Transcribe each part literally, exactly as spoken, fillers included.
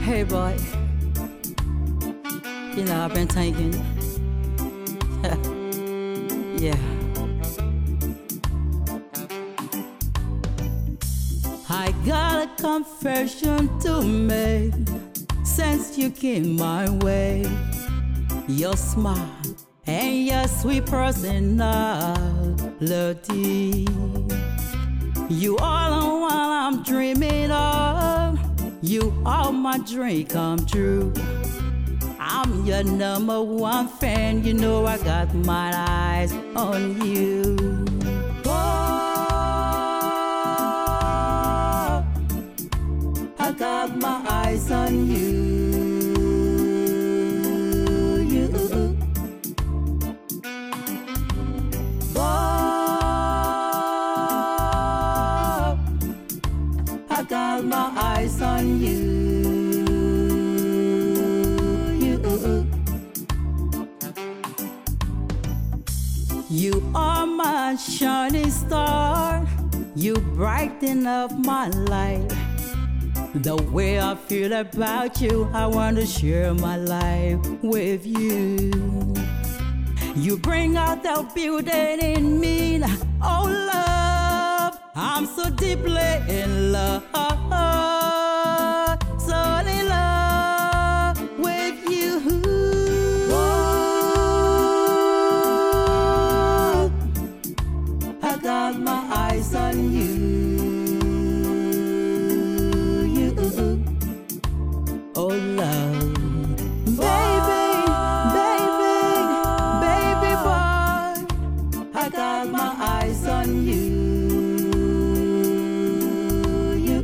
Hey boy, you know I've been thinking. Yeah. I got a confession to make since you came my way. Your smile and your sweet personality, you are the one I'm dreaming of. You are my dream come true. I'm your number one fan. You know I got my eyes on you. Oh, I got my eyes on you. You. Oh, I got my eyes on you. You are my shining star. You brighten up my life. The way I feel about you, I want to share my life with you. You bring out the beauty in me. Oh love, I'm so deeply in love. So in love with you. Oh, I got my eyes on you. You. Oh love, baby, baby, baby boy, I got my eyes on you. You.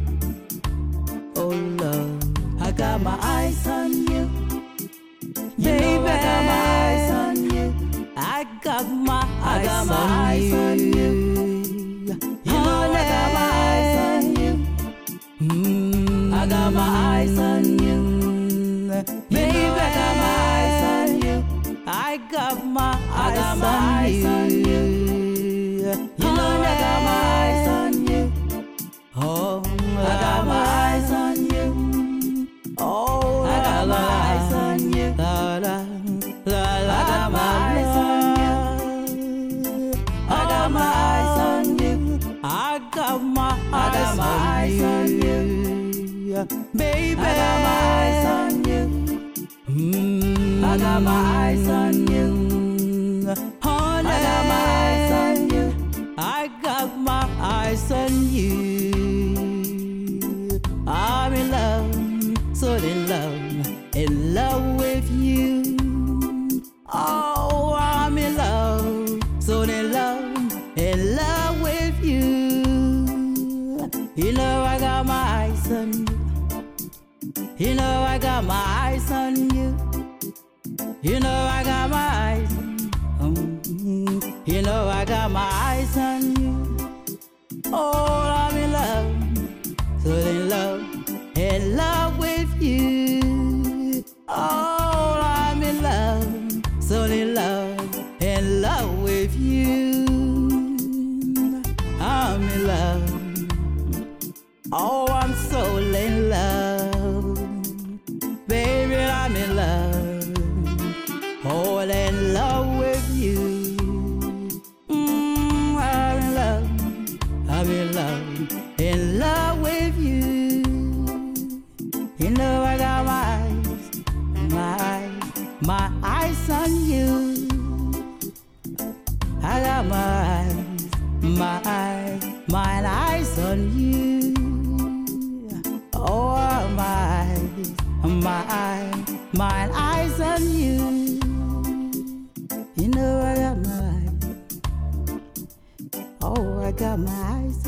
Oh love, I got my eyes on you. Baby, I got my eyes on you. I got my eyes, got my on, eyes you. on you. You know I got my eyes on you. Mm, I got my eyes on you. Baby, you know I got my eyes on you. I got my eyes, got my on, eyes you. on you. You know I got my eyes on you. Oh, I got my eyes on you. Oh, I got my eyes on you. La, la, la, la, I got my eyes on you. I got my eyes on you. I got my eyes on you. Baby, I got my eyes on you. Mm, I got my eyes on you. Honey, I got my eyes on you. I got my eyes on you. I'm in love, so in love, in love with you. Oh, I'm in love, so in love, in love with you. You know I got my eyes on you. You know I got my eyes on you. You know I got my eyes on you. You know I got my eyes on you. Oh, I'm in love, so in love, in love with you. Oh, I'm in love, so in love, in love with you. I'm in love. Oh, I'm so in love. Baby, I'm in love. Oh, in love with you. Mm, I'm in love. I'm in love. In love with you. You know I got my eyes, my eyes, my eyes on you. I got my eyes, my eyes, my eyes on you. Oh, my eyes, my eyes, my eyes on you. You know I got my eyes. Oh, I got my eyes